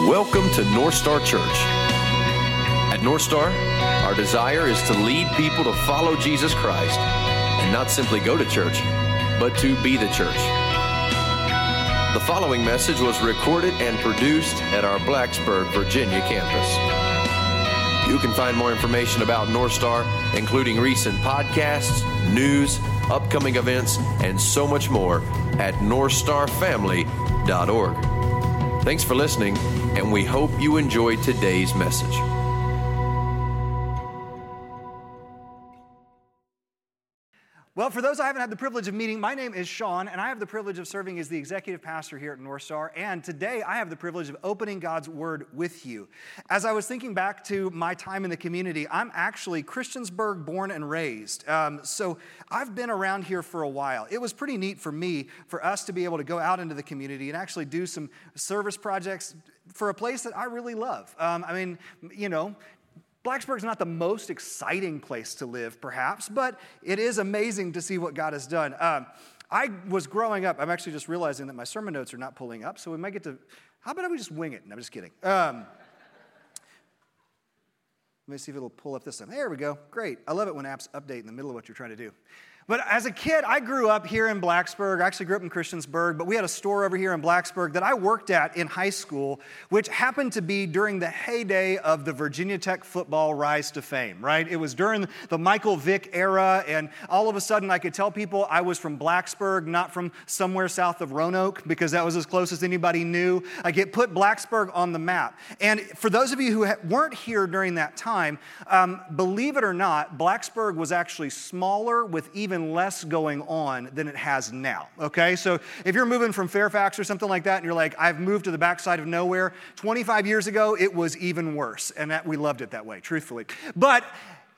Welcome to North Star Church. At North Star, our desire is to lead people to follow Jesus Christ and not simply go to church, but to be the church. The following message was recorded and produced at our Blacksburg, Virginia campus. You can find more information about North Star, including recent podcasts, news, upcoming events, and so much more at northstarfamily.org. Thanks for listening, and we hope you enjoyed today's message. Well, for those I haven't had the privilege of meeting, my name is Sean, and I have the privilege of serving as the executive pastor here at North Star, and today I have the privilege of opening God's Word with you. As I was thinking back to my time in the community, I'm actually Christiansburg born and raised, so I've been around here for a while. It was pretty neat for me, for us to be able to go out into the community and actually do some service projects for a place that I really love. Blacksburg's not the most exciting place to live, perhaps, but it is amazing to see what God has done. I was growing up, I'm actually just realizing that my sermon notes are not pulling up, so we might get to, how about we just wing it? No, I'm just kidding. Let me see if it'll pull up this time. There we go, great. I love it when apps update in the middle of what you're trying to do. But as a kid, I grew up here in Blacksburg. I actually grew up in Christiansburg, but we had a store over here in Blacksburg that I worked at in high school, which happened to be during the heyday of the Virginia Tech football rise to fame, right? It was during the Michael Vick era, and all of a sudden I could tell people I was from Blacksburg, not from somewhere south of Roanoke, because that was as close as anybody knew. I get put Blacksburg on the map. And for those of you who weren't here during that time, believe it or not, Blacksburg was actually smaller with even less going on than it has now, okay? So if you're moving from Fairfax or something like that and you're like, I've moved to the backside of nowhere, 25 years ago, it was even worse, and that we loved it that way, truthfully. But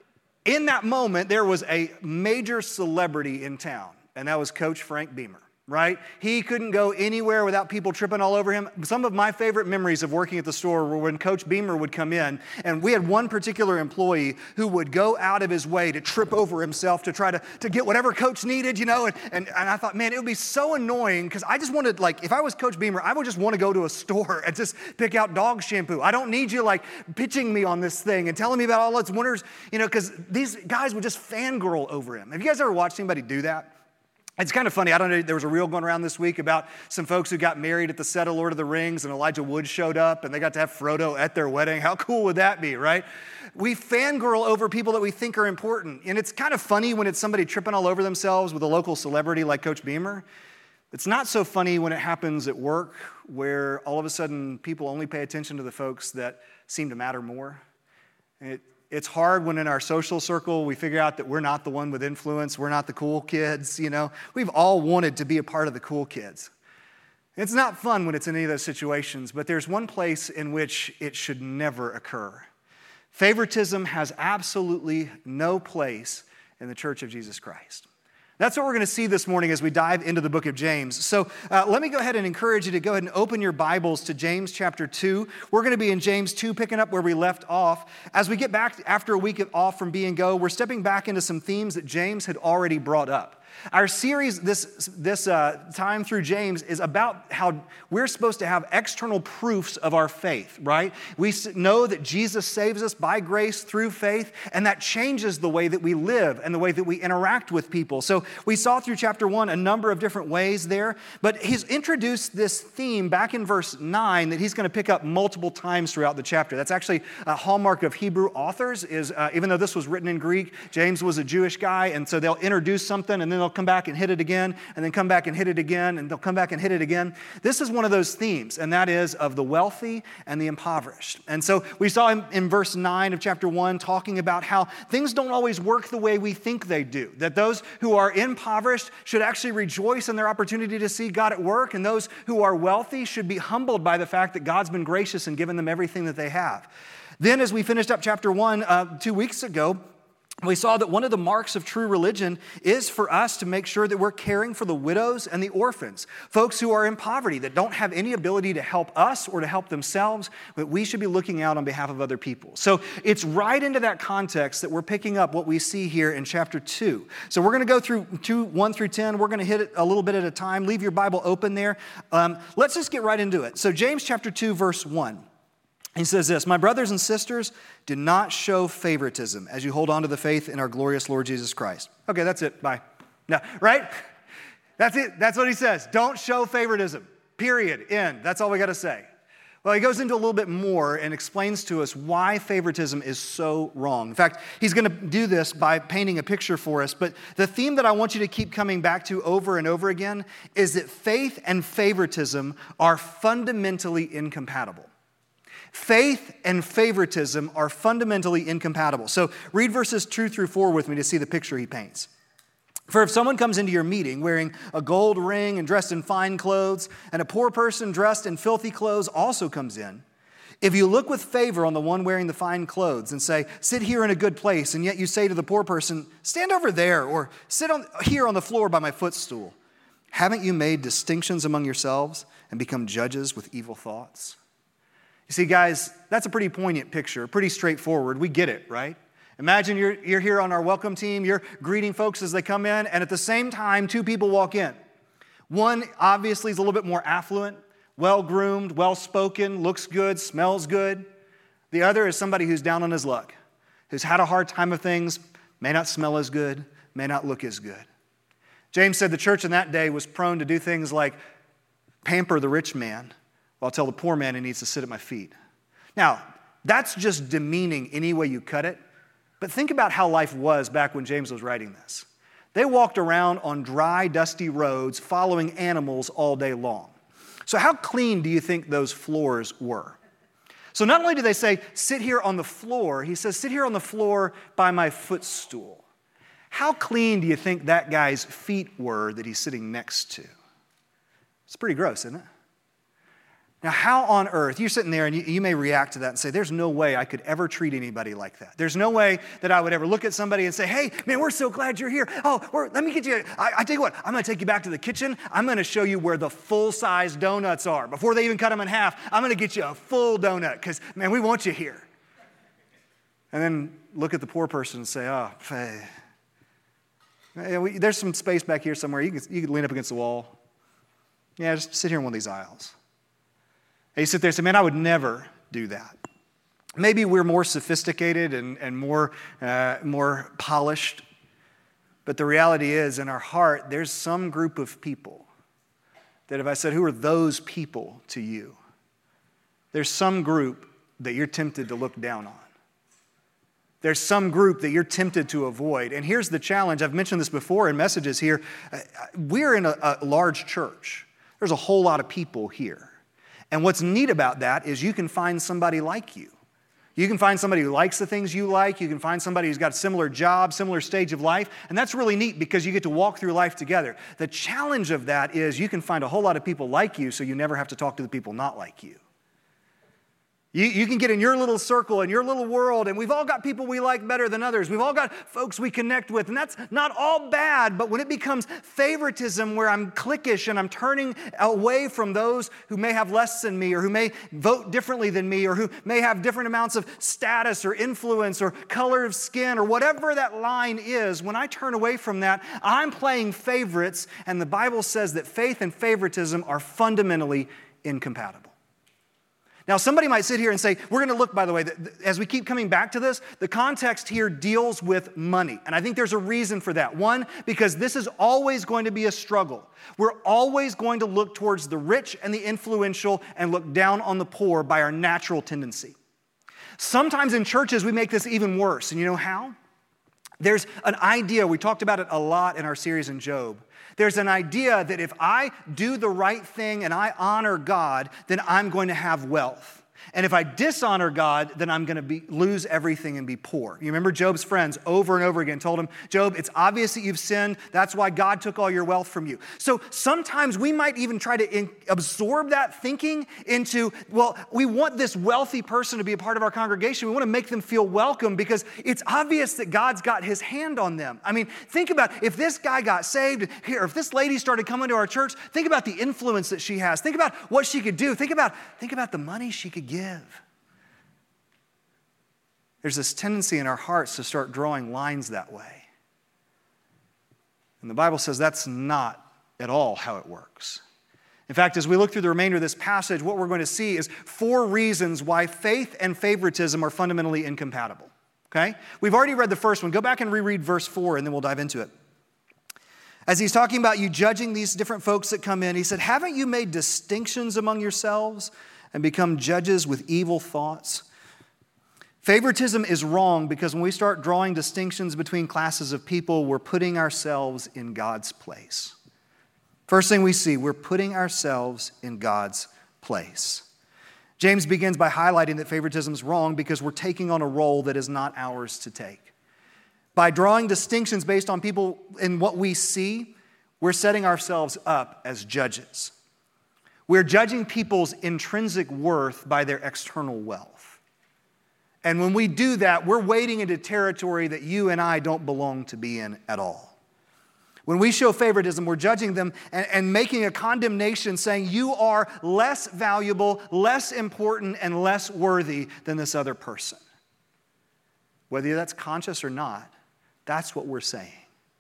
in that moment, there was a major celebrity in town, and that was Coach Frank Beamer. Right? He couldn't go anywhere without people tripping all over him. Some of my favorite memories of working at the store were when Coach Beamer would come in, and we had one particular employee who would go out of his way to trip over himself to try to get whatever Coach needed, and I thought, man, it would be so annoying, because I just wanted, if I was Coach Beamer, I would just want to go to a store and just pick out dog shampoo. I don't need you, pitching me on this thing and telling me about all its wonders, because these guys would just fangirl over him. Have you guys ever watched anybody do that? It's kind of funny. I don't know, there was a reel going around this week about some folks who got married at the set of Lord of the Rings, and Elijah Wood showed up, and they got to have Frodo at their wedding. How cool would that be, right? We fangirl over people that we think are important, and it's kind of funny when it's somebody tripping all over themselves with a local celebrity like Coach Beamer. It's not so funny when it happens at work, where all of a sudden people only pay attention to the folks that seem to matter more. It's hard when in our social circle we figure out that we're not the one with influence, we're not the cool kids, We've all wanted to be a part of the cool kids. It's not fun when it's in any of those situations, but there's one place in which it should never occur. Favoritism has absolutely no place in the Church of Jesus Christ. That's what we're going to see this morning as we dive into the book of James. So let me go ahead and encourage you to go ahead and open your Bibles to James chapter 2. We're going to be in James 2, picking up where we left off. As we get back after a week off from B&Go, we're stepping back into some themes that James had already brought up. Our series this time through James is about how we're supposed to have external proofs of our faith, right? We know that Jesus saves us by grace through faith, and that changes the way that we live and the way that we interact with people. So we saw through chapter 1 a number of different ways there, but he's introduced this theme back in verse 9 that he's going to pick up multiple times throughout the chapter. That's actually a hallmark of Hebrew authors, is even though this was written in Greek, James was a Jewish guy, and so they'll introduce something, and then they'll come back and hit it again, and then come back and hit it again, and they'll come back and hit it again. This is one of those themes, and that is of the wealthy and the impoverished. And so we saw him in verse 9 of chapter 1 talking about how things don't always work the way we think they do, that those who are impoverished should actually rejoice in their opportunity to see God at work, and those who are wealthy should be humbled by the fact that God's been gracious and given them everything that they have. Then as we finished up chapter 1 2 weeks ago, we saw that one of the marks of true religion is for us to make sure that we're caring for the widows and the orphans, folks who are in poverty that don't have any ability to help us or to help themselves, but we should be looking out on behalf of other people. So it's right into that context that we're picking up what we see here in chapter 2. So we're going to go through 1 through 10. We're going to hit it a little bit at a time. Leave your Bible open there. Let's just get right into it. So James chapter 2, verse 1. He says this, "My brothers and sisters, do not show favoritism as you hold on to the faith in our glorious Lord Jesus Christ." Okay, that's it. Bye. No, right? That's it. That's what he says. Don't show favoritism. Period. End. That's all we got to say. Well, he goes into a little bit more and explains to us why favoritism is so wrong. In fact, he's going to do this by painting a picture for us. But the theme that I want you to keep coming back to over and over again is that faith and favoritism are fundamentally incompatible. Faith and favoritism are fundamentally incompatible. So read verses 2 through 4 with me to see the picture he paints. "For if someone comes into your meeting wearing a gold ring and dressed in fine clothes, and a poor person dressed in filthy clothes also comes in, if you look with favor on the one wearing the fine clothes and say, 'Sit here in a good place,' and yet you say to the poor person, 'Stand over there,' or 'Sit here on the floor by my footstool,' haven't you made distinctions among yourselves and become judges with evil thoughts?" You see, guys, that's a pretty poignant picture, pretty straightforward. We get it, right? Imagine you're here on our welcome team, you're greeting folks as they come in, and at the same time, two people walk in. One obviously is a little bit more affluent, well-groomed, well-spoken, looks good, smells good. The other is somebody who's down on his luck, who's had a hard time of things, may not smell as good, may not look as good. James said the church in that day was prone to do things like pamper the rich man while tell the poor man he needs to sit at my feet. Now, that's just demeaning any way you cut it. But think about how life was back when James was writing this. They walked around on dry, dusty roads following animals all day long. So how clean do you think those floors were? So not only do they say, "Sit here on the floor," he says, "Sit here on the floor by my footstool." How clean do you think that guy's feet were that he's sitting next to? It's pretty gross, isn't it? Now, how on earth, you're sitting there and you may react to that and say, "There's no way I could ever treat anybody like that. There's no way that I would ever look at somebody and say, 'Hey, man, we're so glad you're here. Oh, let me get you, I tell you what, I'm going to take you back to the kitchen. I'm going to show you where the full-size donuts are. Before they even cut them in half, I'm going to get you a full donut because, man, we want you here.'" And then look at the poor person and say, "Oh, hey, there's some space back here somewhere. You can lean up against the wall. Yeah, just sit here in one of these aisles." And you sit there and say, "Man, I would never do that." Maybe we're more sophisticated and more polished, but the reality is in our heart, there's some group of people that if I said, "Who are those people to you?" there's some group that you're tempted to look down on. There's some group that you're tempted to avoid. And here's the challenge. I've mentioned this before in messages here. We're in a large church. There's a whole lot of people here. And what's neat about that is you can find somebody like you. You can find somebody who likes the things you like. You can find somebody who's got a similar job, similar stage of life. And that's really neat because you get to walk through life together. The challenge of that is you can find a whole lot of people like you so you never have to talk to the people not like you. You can get in your little circle, in your little world, and we've all got people we like better than others. We've all got folks we connect with, and that's not all bad, but when it becomes favoritism where I'm cliquish and I'm turning away from those who may have less than me or who may vote differently than me or who may have different amounts of status or influence or color of skin or whatever that line is, when I turn away from that, I'm playing favorites, and the Bible says that faith and favoritism are fundamentally incompatible. Now, somebody might sit here and say, we're going to look, by the way, as we keep coming back to this, the context here deals with money. And I think there's a reason for that. One, because this is always going to be a struggle. We're always going to look towards the rich and the influential and look down on the poor by our natural tendency. Sometimes in churches, we make this even worse. And you know how? There's an idea, we talked about it a lot in our series in Job. There's an idea that if I do the right thing and I honor God, then I'm going to have wealth. And if I dishonor God, then I'm going to lose everything and be poor. You remember Job's friends over and over again told him, Job, it's obvious that you've sinned. That's why God took all your wealth from you. So sometimes we might even try to absorb that thinking into, well, we want this wealthy person to be a part of our congregation. We want to make them feel welcome because it's obvious that God's got his hand on them. I mean, think about if this guy got saved here, if this lady started coming to our church, think about the influence that she has. Think about what she could do. Think about the money she could give. There's this tendency in our hearts to start drawing lines that way. And the Bible says that's not at all how it works. In fact, as we look through the remainder of this passage, what we're going to see is 4 reasons why faith and favoritism are fundamentally incompatible. Okay? We've already read the first one. Go back and reread verse 4, and then we'll dive into it. As he's talking about you judging these different folks that come in, he said, haven't you made distinctions among yourselves and become judges with evil thoughts? Favoritism is wrong because when we start drawing distinctions between classes of people, we're putting ourselves in God's place. First thing we see, we're putting ourselves in God's place. James begins by highlighting that favoritism is wrong because we're taking on a role that is not ours to take. By drawing distinctions based on people and what we see, we're setting ourselves up as judges. We're judging people's intrinsic worth by their external wealth. And when we do that, we're wading into territory that you and I don't belong to be in at all. When we show favoritism, we're judging them and making a condemnation saying you are less valuable, less important, and less worthy than this other person. Whether that's conscious or not, that's what we're saying.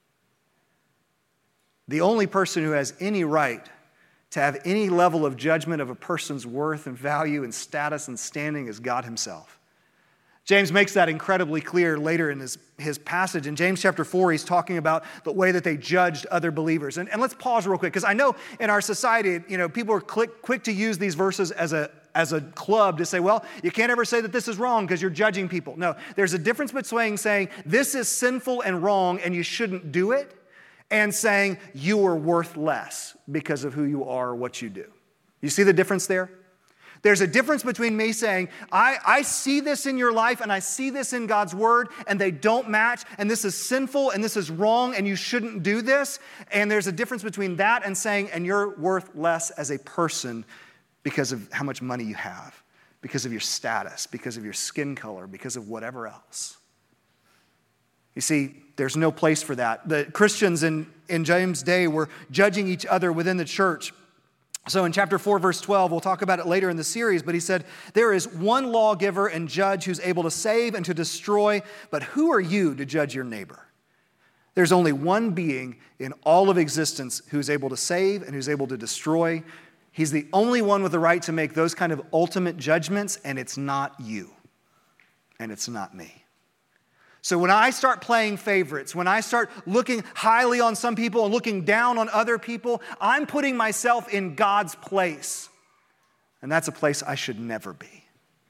The only person who has any right to have any level of judgment of a person's worth and value and status and standing is God himself. James makes that incredibly clear later in his passage. In James chapter 4, he's talking about the way that they judged other believers. And let's pause real quick, because I know in our society, people are quick to use these verses as a club to say, well, you can't ever say that this is wrong because you're judging people. No, there's a difference between saying this is sinful and wrong and you shouldn't do it, and saying you are worth less because of who you are or what you do. You see the difference there? There's a difference between me saying, I see this in your life and I see this in God's word and they don't match and this is sinful and this is wrong and you shouldn't do this. And there's a difference between that and saying, and you're worth less as a person because of how much money you have, because of your status, because of your skin color, because of whatever else. You see, there's no place for that. The Christians in James' day were judging each other within the church. So in chapter 4, verse 12, we'll talk about it later in the series, but he said, there is one lawgiver and judge who's able to save and to destroy, but who are you to judge your neighbor? There's only one being in all of existence who's able to save and who's able to destroy. He's the only one with the right to make those kind of ultimate judgments, and it's not you, and it's not me. So when I start playing favorites, when I start looking highly on some people and looking down on other people, I'm putting myself in God's place. And that's a place I should never be.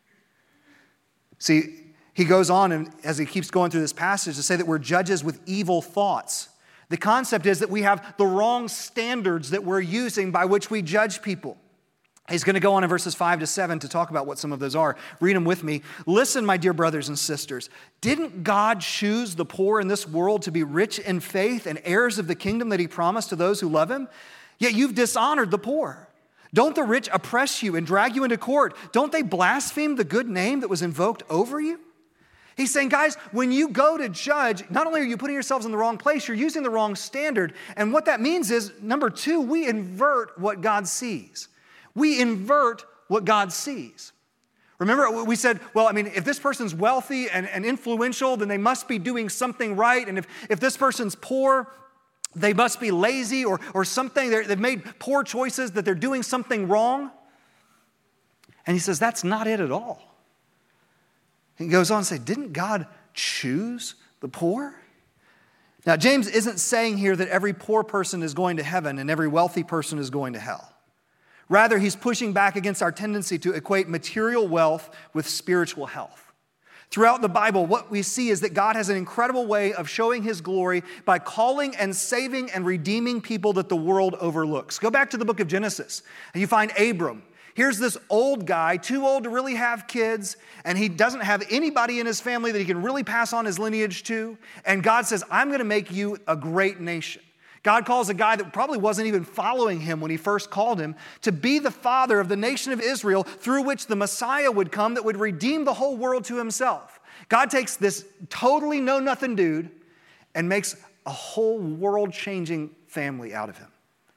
See, he goes on, and as he keeps going through this passage, to say that we're judges with evil thoughts. The concept is that we have the wrong standards that we're using by which we judge people. He's going to go on in verses 5 to 7 to talk about what some of those are. Read them with me. Listen, my dear brothers and sisters. Didn't God choose the poor in this world to be rich in faith and heirs of the kingdom that he promised to those who love him? Yet you've dishonored the poor. Don't the rich oppress you and drag you into court? Don't they blaspheme the good name that was invoked over you? He's saying, guys, when you go to judge, not only are you putting yourselves in the wrong place, you're using the wrong standard. And what that means is, number 2, we invert what God sees. We invert what God sees. Remember, we said, well, if this person's wealthy and influential, then they must be doing something right. And if this person's poor, they must be lazy or something. They've made poor choices, that they're doing something wrong. And he says, that's not it at all. He goes on to say, didn't God choose the poor? Now, James isn't saying here that every poor person is going to heaven and every wealthy person is going to hell. Rather, he's pushing back against our tendency to equate material wealth with spiritual health. Throughout the Bible, what we see is that God has an incredible way of showing his glory by calling and saving and redeeming people that the world overlooks. Go back to the book of Genesis, and you find Abram. Here's this old guy, too old to really have kids, and he doesn't have anybody in his family that he can really pass on his lineage to. And God says, I'm going to make you a great nation. God calls a guy that probably wasn't even following him when he first called him to be the father of the nation of Israel, through which the Messiah would come that would redeem the whole world to himself. God takes this totally know-nothing dude and makes a whole world-changing family out of him.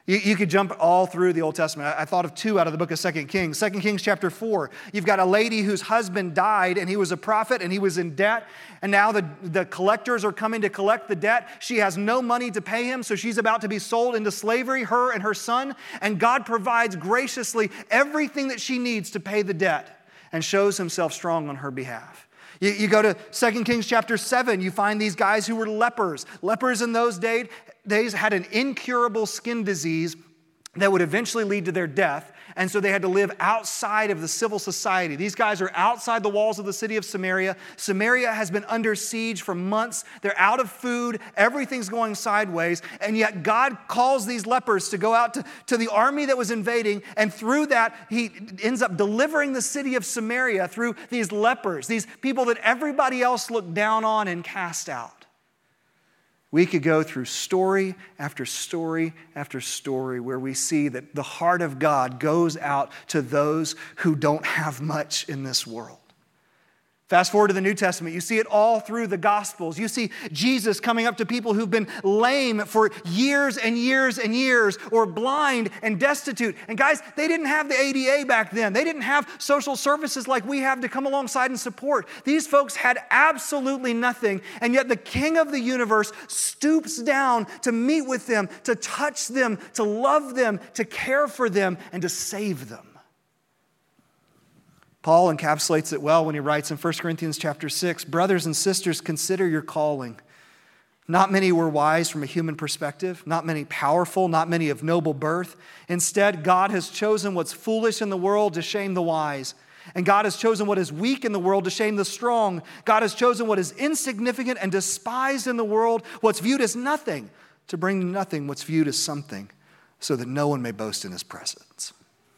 You could jump all through the Old Testament. I thought of two out of the book of 2 Kings. 2 Kings chapter 4, you've got a lady whose husband died, and he was a prophet, and he was in debt. And now the collectors are coming to collect the debt. She has no money to pay him, so she's about to be sold into slavery, her and her son. And God provides graciously everything that she needs to pay the debt and shows himself strong on her behalf. You go to 2 Kings chapter 7, you find these guys who were lepers. Lepers in those days had an incurable skin disease that would eventually lead to their death. And so they had to live outside of the civil society. These guys are outside the walls of the city of Samaria. Samaria has been under siege for months. They're out of food. Everything's going sideways. And yet God calls these lepers to go out to the army that was invading. And through that, he ends up delivering the city of Samaria through these lepers, these people that everybody else looked down on and cast out. We could go through story after story after story where we see that the heart of God goes out to those who don't have much in this world. Fast forward to the New Testament, you see it all through the Gospels. You see Jesus coming up to people who've been lame for years and years and years, or blind and destitute. And guys, they didn't have the ADA back then. They didn't have social services like we have to come alongside and support. These folks had absolutely nothing, and yet the King of the universe stoops down to meet with them, to touch them, to love them, to care for them, and to save them. Paul encapsulates it well when he writes in 1 Corinthians chapter 6, "Brothers and sisters, consider your calling. Not many were wise from a human perspective, not many powerful, not many of noble birth. Instead, God has chosen what's foolish in the world to shame the wise. And God has chosen what is weak in the world to shame the strong. God has chosen what is insignificant and despised in the world, what's viewed as nothing, to bring to nothing what's viewed as something, so that no one may boast in his presence."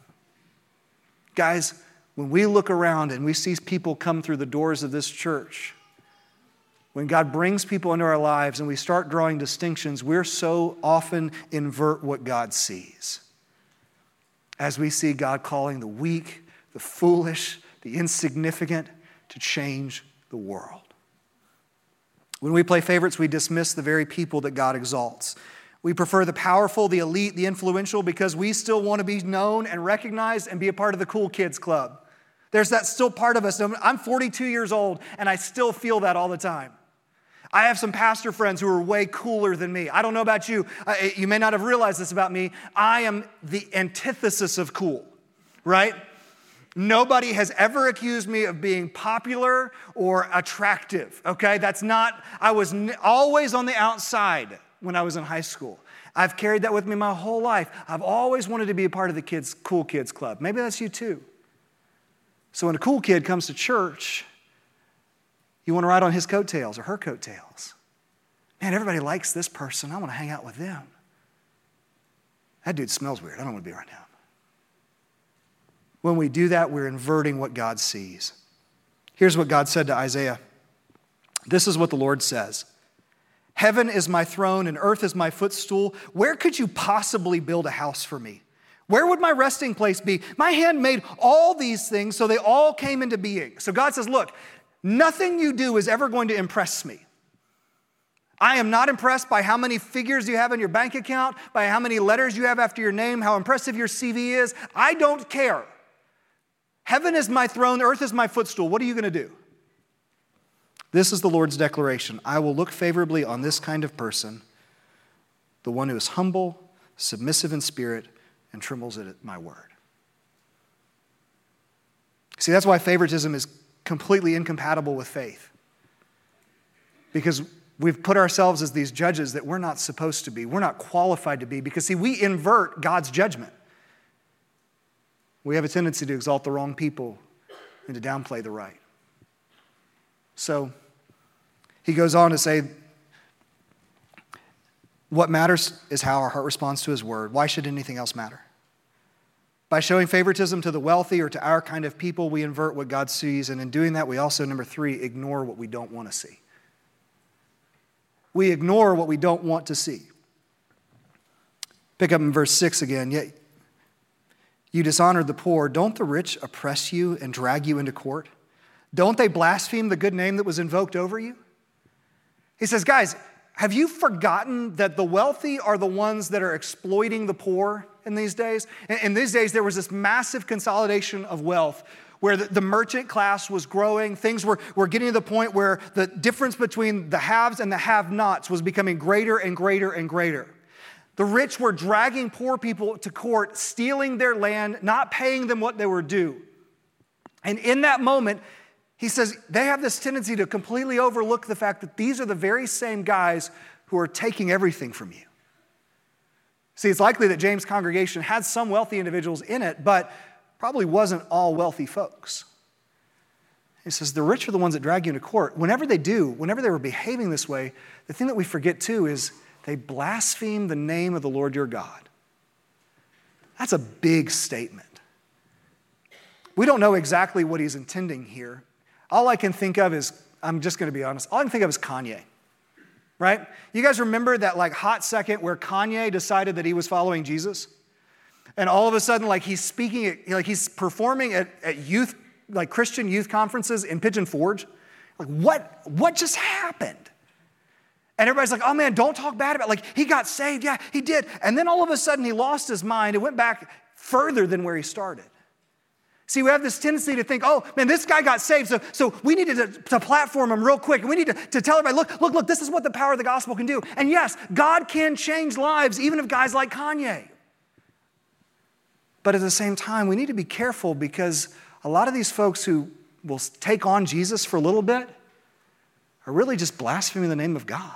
Guys, when we look around and we see people come through the doors of this church, when God brings people into our lives and we start drawing distinctions, we're so often invert what God sees. As we see God calling the weak, the foolish, the insignificant to change the world. When we play favorites, we dismiss the very people that God exalts. We prefer the powerful, the elite, the influential, because we still want to be known and recognized and be a part of the cool kids club. There's that still part of us. I'm 42 years old, and I still feel that all the time. I have some pastor friends who are way cooler than me. I don't know about you. You may not have realized this about me. I am the antithesis of cool, right? Nobody has ever accused me of being popular or attractive, okay? I was always on the outside when I was in high school. I've carried that with me my whole life. I've always wanted to be a part of the cool kids club. Maybe that's you too. So when a cool kid comes to church, you want to ride on his coattails or her coattails. Man, everybody likes this person. I want to hang out with them. That dude smells weird. I don't want to be around him. When we do that, we're inverting what God sees. Here's what God said to Isaiah. This is what the Lord says. "Heaven is my throne and earth is my footstool. Where could you possibly build a house for me? Where would my resting place be? My hand made all these things, so they all came into being." So God says, look, nothing you do is ever going to impress me. I am not impressed by how many figures you have in your bank account, by how many letters you have after your name, how impressive your CV is. I don't care. Heaven is my throne, earth is my footstool. What are you going to do? This is the Lord's declaration. "I will look favorably on this kind of person, the one who is humble, submissive in spirit, and trembles at my word." See, that's why favoritism is completely incompatible with faith. Because we've put ourselves as these judges that we're not supposed to be. We're not qualified to be. Because, see, we invert God's judgment. We have a tendency to exalt the wrong people and to downplay the right. So he goes on to say, what matters is how our heart responds to his word. Why should anything else matter? By showing favoritism to the wealthy or to our kind of people, we invert what God sees. And in doing that, we also, number 3, ignore what we don't want to see. We ignore what we don't want to see. Pick up in verse 6 again. "Yet you dishonored the poor. Don't the rich oppress you and drag you into court? Don't they blaspheme the good name that was invoked over you?" He says, guys, have you forgotten that the wealthy are the ones that are exploiting the poor in these days? In these days, there was this massive consolidation of wealth where the merchant class was growing. Things were getting to the point where the difference between the haves and the have-nots was becoming greater and greater and greater. The rich were dragging poor people to court, stealing their land, not paying them what they were due. And in that moment, he says they have this tendency to completely overlook the fact that these are the very same guys who are taking everything from you. See, it's likely that James' congregation had some wealthy individuals in it, but probably wasn't all wealthy folks. He says the rich are the ones that drag you into court. Whenever they were behaving this way, the thing that we forget too is they blaspheme the name of the Lord your God. That's a big statement. We don't know exactly what he's intending here. All I can think of is, I'm just going to be honest, all I can think of is Kanye, right? You guys remember that hot second where Kanye decided that he was following Jesus? And all of a sudden, he's he's performing at youth, Christian youth conferences in Pigeon Forge. What just happened? And everybody's like, oh man, don't talk bad about it. He got saved. Yeah, he did. And then all of a sudden he lost his mind and went back further than where he started. See, we have this tendency to think, oh man, this guy got saved, so we needed to platform him real quick. And we need to tell everybody, look, this is what the power of the gospel can do. And yes, God can change lives, even of guys like Kanye. But at the same time, we need to be careful because a lot of these folks who will take on Jesus for a little bit are really just blaspheming the name of God.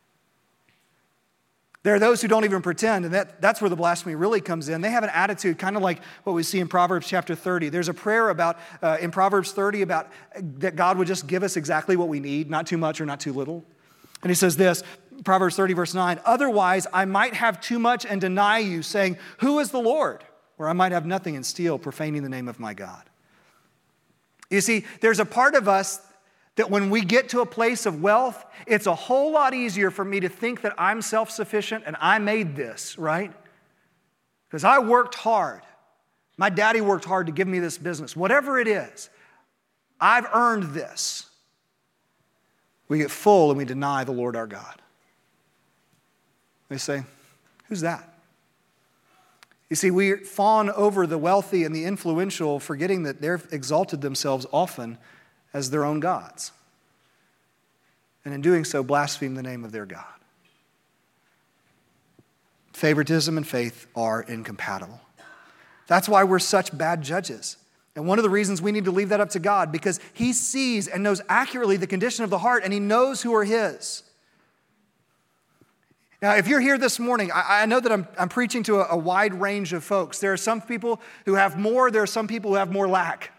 There are those who don't even pretend, and that's where the blasphemy really comes in. They have an attitude kind of like what we see in Proverbs chapter 30. There's a prayer in Proverbs 30 about that God would just give us exactly what we need, not too much or not too little. And he says this, Proverbs 30 verse 9, otherwise I might have too much and deny you, saying, who is the Lord? Or I might have nothing and steal, profaning the name of my God. You see, there's a part of us that when we get to a place of wealth, it's a whole lot easier for me to think that I'm self-sufficient and I made this, right? Because I worked hard. My daddy worked hard to give me this business. Whatever it is, I've earned this. We get full and we deny the Lord our God. They say, who's that? You see, we fawn over the wealthy and the influential, forgetting that they've exalted themselves often as their own gods. And in doing so, blaspheme the name of their God. Favoritism and faith are incompatible. That's why we're such bad judges. And one of the reasons we need to leave that up to God, because he sees and knows accurately the condition of the heart, and he knows who are his. Now, if you're here this morning, I know that I'm preaching to a wide range of folks. There are some people who have more, there are some people who have more lack.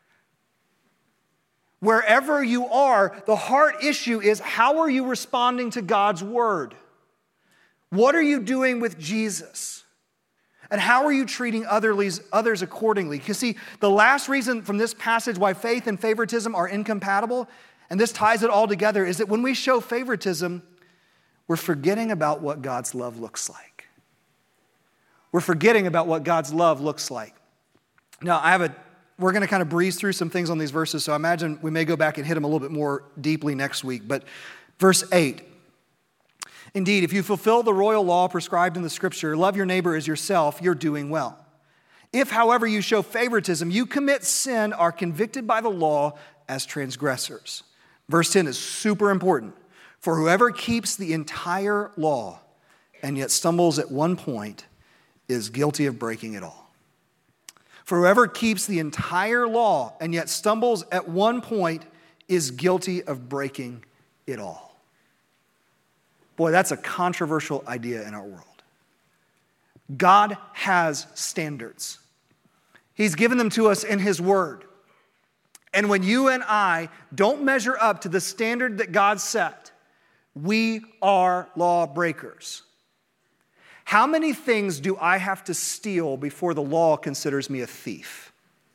Wherever you are, the heart issue is, how are you responding to God's word? What are you doing with Jesus? And how are you treating others accordingly? You see, the last reason from this passage why faith and favoritism are incompatible, and this ties it all together, is that when we show favoritism, we're forgetting about what God's love looks like. We're forgetting about what God's love looks like. Now, we're going to kind of breeze through some things on these verses, so I imagine we may go back and hit them a little bit more deeply next week. But verse 8, indeed, if you fulfill the royal law prescribed in the scripture, love your neighbor as yourself, you're doing well. If, however, you show favoritism, you commit sin, are convicted by the law as transgressors. Verse 10 is super important. For whoever keeps the entire law and yet stumbles at one point is guilty of breaking it all. For whoever keeps the entire law and yet stumbles at one point is guilty of breaking it all. Boy, that's a controversial idea in our world. God has standards. He's given them to us in his word. And when you and I don't measure up to the standard that God set, we are lawbreakers. How many things do I have to steal before the law considers me a thief?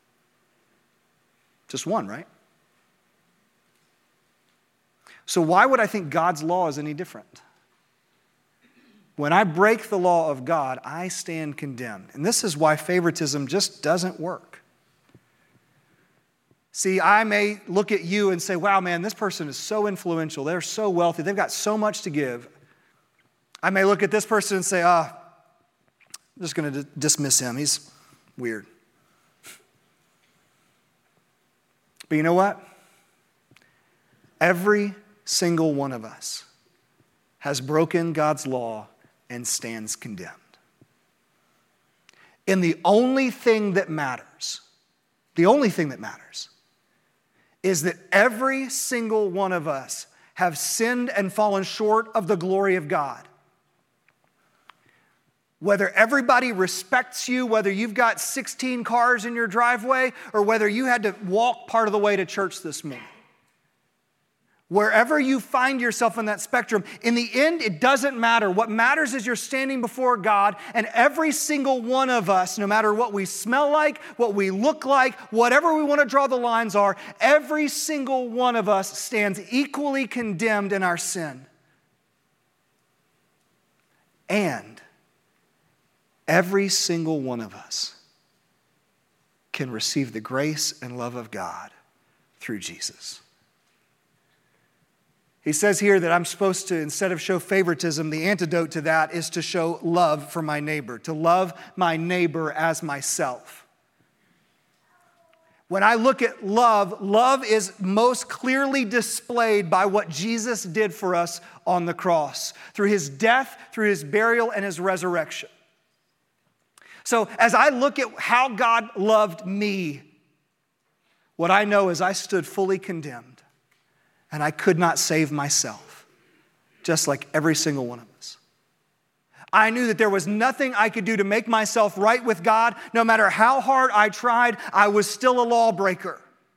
Just one, right? So why would I think God's law is any different? When I break the law of God, I stand condemned. And this is why favoritism just doesn't work. See, I may look at you and say, wow, man, this person is so influential. They're so wealthy. They've got so much to give. I may look at this person and say, I'm just going to dismiss him. He's weird. But you know what? Every single one of us has broken God's law and stands condemned. And the only thing that matters is that every single one of us have sinned and fallen short of the glory of God. Whether everybody respects you, whether you've got 16 cars in your driveway, or whether you had to walk part of the way to church this morning. Wherever you find yourself in that spectrum, in the end, it doesn't matter. What matters is you're standing before God, and every single one of us, no matter what we smell like, what we look like, whatever we want to draw the lines are, every single one of us stands equally condemned in our sin. And every single one of us can receive the grace and love of God through Jesus. He says here that I'm supposed to, instead of show favoritism, the antidote to that is to show love for my neighbor, to love my neighbor as myself. When I look at love, love is most clearly displayed by what Jesus did for us on the cross, through his death, through his burial, and his resurrection. So as I look at how God loved me, what I know is I stood fully condemned. And I could not save myself, just like every single one of us. I knew that there was nothing I could do to make myself right with God. No matter how hard I tried, I was still a lawbreaker.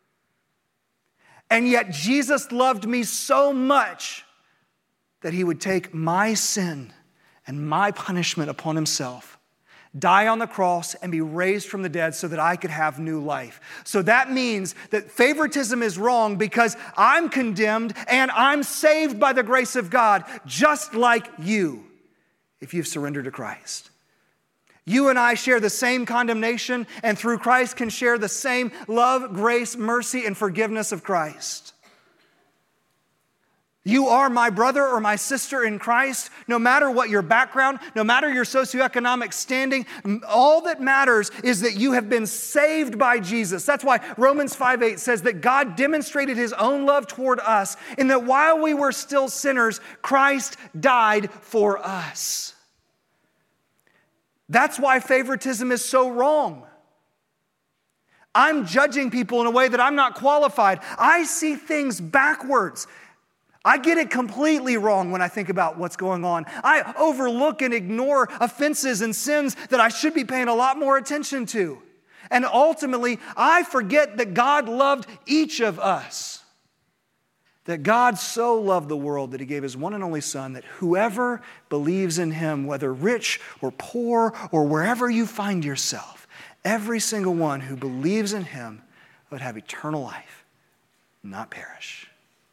And yet Jesus loved me so much that he would take my sin and my punishment upon himself, die on the cross, and be raised from the dead so that I could have new life. So that means that favoritism is wrong because I'm condemned and I'm saved by the grace of God, just like you, if you've surrendered to Christ. You and I share the same condemnation, and through Christ can share the same love, grace, mercy, and forgiveness of Christ. You are my brother or my sister in Christ, no matter what your background, no matter your socioeconomic standing. All that matters is that you have been saved by Jesus. That's why Romans 5:8 says that God demonstrated his own love toward us in that while we were still sinners, Christ died for us. That's why favoritism is so wrong. I'm judging people in a way that I'm not qualified. I see things backwards. I get it completely wrong when I think about what's going on. I overlook and ignore offenses and sins that I should be paying a lot more attention to. And ultimately, I forget that God loved each of us. That God so loved the world that he gave his one and only Son, that whoever believes in him, whether rich or poor or wherever you find yourself, every single one who believes in him would have eternal life, not perish.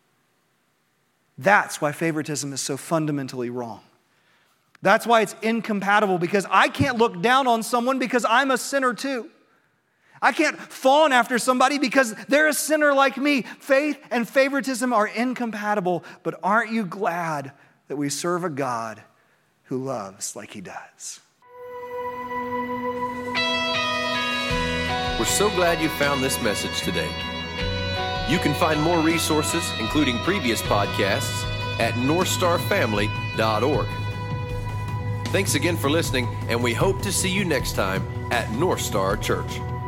That's why favoritism is so fundamentally wrong. That's why it's incompatible, because I can't look down on someone because I'm a sinner too. I can't fawn after somebody because they're a sinner like me. Faith and favoritism are incompatible, but aren't you glad that we serve a God who loves like he does? We're so glad you found this message today. You can find more resources, including previous podcasts, at northstarfamily.org. Thanks again for listening, and we hope to see you next time at North Star Church.